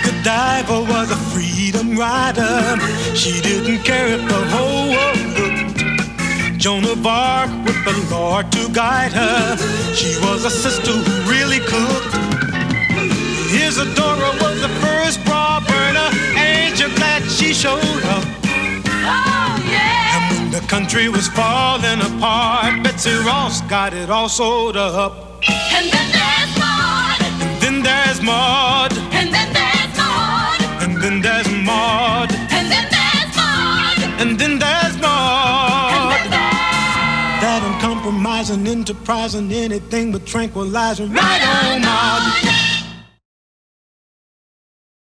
Godiva was a freedom rider. She didn't care if the whole world looked. Joan of Arc with the Lord to guide her. She was a sister who really cooked. Isadora was the first bra burner. Ain't you glad she showed up? Oh, yeah! And when the country was falling apart, Betsy Ross got it all sewed up. And then there's Maud. And then there's Maud. And then there's Maud. And then there's Maud. And then there's Maud. And then there's Maud. And then there's that uncompromising, enterprising, anything but tranquilizing. Right on, Maud.